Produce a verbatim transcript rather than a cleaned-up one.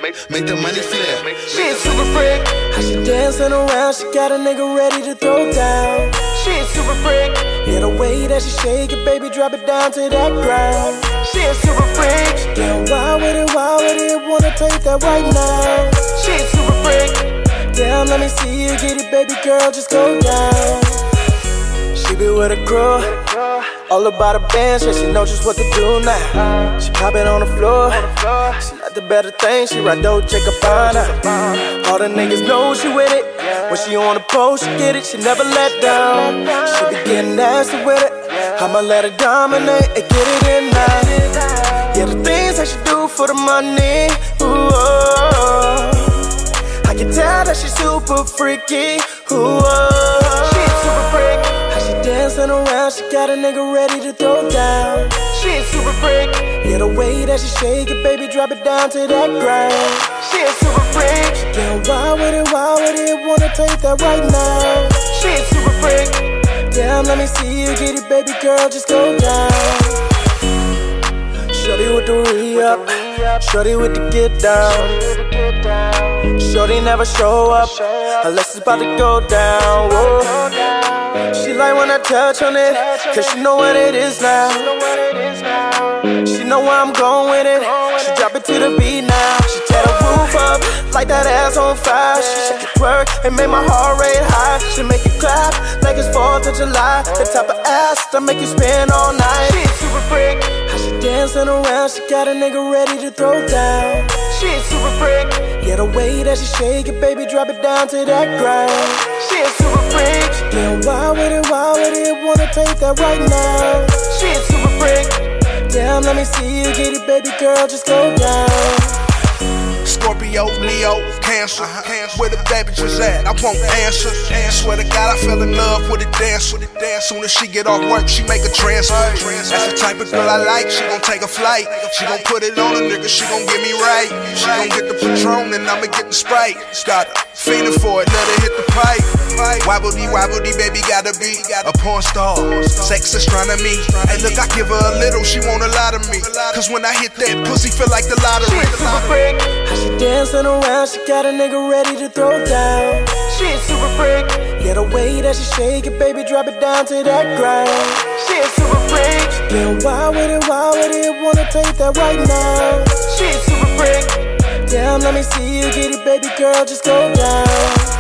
make the money flip. She a super freak. How she dancing around, she got a nigga ready to throw down. She a super freak. Yeah, the way that she shake it, baby, drop it down to that ground. She a super freak. Damn, why with it, why with it, wanna take that right now. She a super freak. Damn, let me see you get it, baby girl, just go down. She be with a crew, all about her bands, yeah, she know just what to do now. She poppin' on the floor, she like the better thing, she ride Dolce Gabbana. All the niggas know she with it, when she on the pole, she get it, she never let down. She be getting nasty with it, I'ma let her dominate and get it in now. Yeah, the things that she do for the money, ooh, oh. I can tell that she super freaky, ooh, oh. She a super freak. Dancing around, she got a nigga ready to throw down. She a super freak. Yeah, the way that she shake it, baby, drop it down to that ground. She a super freak. Damn, why with it, why with it, wanna take that right now. She a super freak. Damn, let me see you get it, baby girl, just go down. Shorty with the re-up, shorty with the get down. Shorty never show up unless it's about to go down. Whoa. She like when I touch on it, cause she know what it is now. She know where I'm going with it, she drop it to the beat now. She tear the roof up, like that ass on fire. She shake it twerk and make my heart rate high. She make it clap like it's fourth of July. The type of ass that make you spend all night. She a super freak. How she dancing around, she got a nigga ready to throw down. She a super freak. Yeah, the way that she shake it, baby, drop it down to that ground. She a super freak. Damn, why with it, why with it, wanna take that right now. She a super freak. Damn, let me see you get it, baby girl, just go down. Scorpio, Leo, Cancer, uh-huh. Where the baby just at? I won't answer. Swear to God, I fell in love with a dancer. Soon as she get off work, she make a transfer. That's the type of girl I like. She gon' take a flight. She gon' put it on a nigga. She gon' get me right. She gon' get the Patron and I'ma get the Sprite. Got her feeling for it, let her hit the pipe. Wobbledy, wobbledy, baby gotta be a porn star. Sex astronomy. Hey, look, I give her a little. She want a lot of me. Cause when I hit that pussy, feel like the lottery. She a super freak. How she dancing around, she got a nigga ready to throw down. She a super freak. Yeah, the way that she shake it, baby, drop it down to that ground. She a super freak. Damn, why with it, why with it, wanna take that right now. She a super freak. Damn, let me see you get it, baby girl, just go down.